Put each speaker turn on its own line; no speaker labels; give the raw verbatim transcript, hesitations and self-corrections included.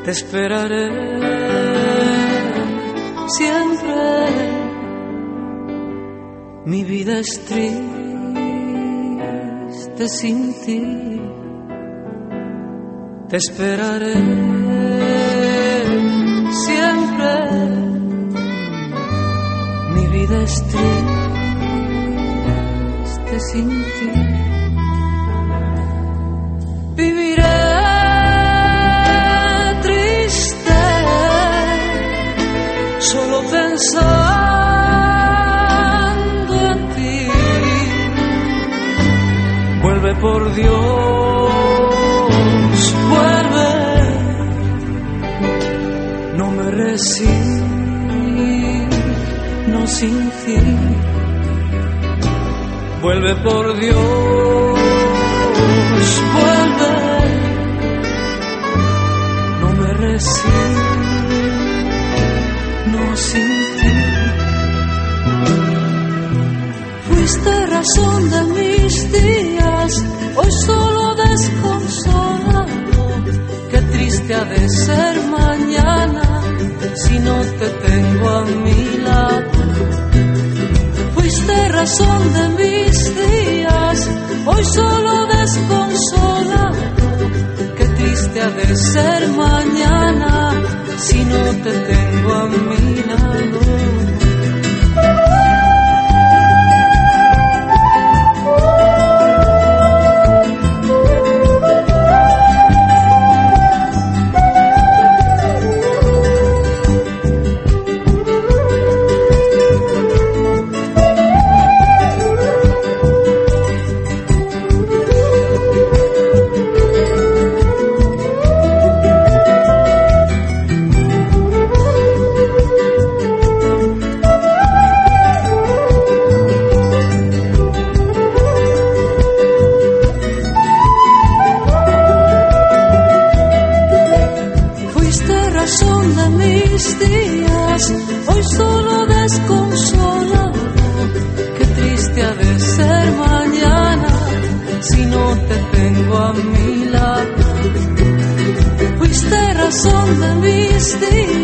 te esperaré siempre. Mi vida es triste sin ti, te esperaré siempre. Mi vida es triste sin ti. Viviré triste, solo pensando en ti. Vuelve por Dios, vuelve. No me resigno sin ti. Vuelve por Dios, vuelve. No me resigno sin ti. Fuiste razón de mis días, hoy solo desconsolado. Qué triste ha de ser mañana si no te tengo a mi lado. Fuiste razón de mis días, hoy solo desconsolado. Qué triste ha de ser mañana si no te tengo a mi lado. Hoy solo desconsolado, qué triste ha de ser mañana si no te tengo a mi lado. Fuiste razón de mis días.